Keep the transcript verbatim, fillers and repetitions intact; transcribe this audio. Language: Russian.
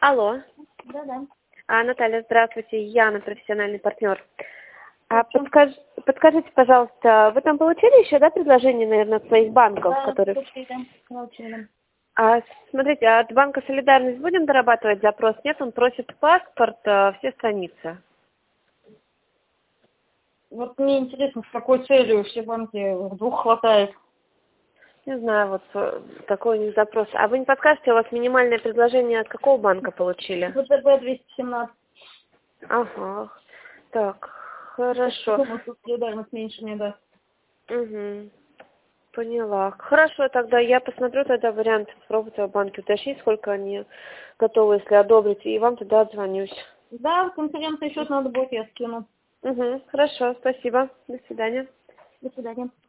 Алло. Да-да. А, Наталья, здравствуйте. Яна, профессиональный партнер. А Хорошо. подскаж... подскажите, пожалуйста, вы там получили еще, да, предложение, наверное, от своих банков, Да, которые... получили. Получили. А, смотрите, от банка «Солидарность» будем дорабатывать запрос? Нет, он просит паспорт, а, все страницы. Вот мне интересно, с какой целью все банки двух хватает. Не знаю, вот э, такой у них запрос. А вы не подскажете, у вас минимальное предложение от какого банка получили? ВТБ двести семнадцать. Ага. Так, хорошо. Думаю, что солидарность меньше не даст. Угу. Поняла. Хорошо, тогда я посмотрю тогда вариант попробовать в банке уточнить, сколько они готовы, если одобрить, и вам тогда отзвонюсь. Да, конференции счет надо будет, я скину. Угу. Хорошо, спасибо. До свидания. До свидания.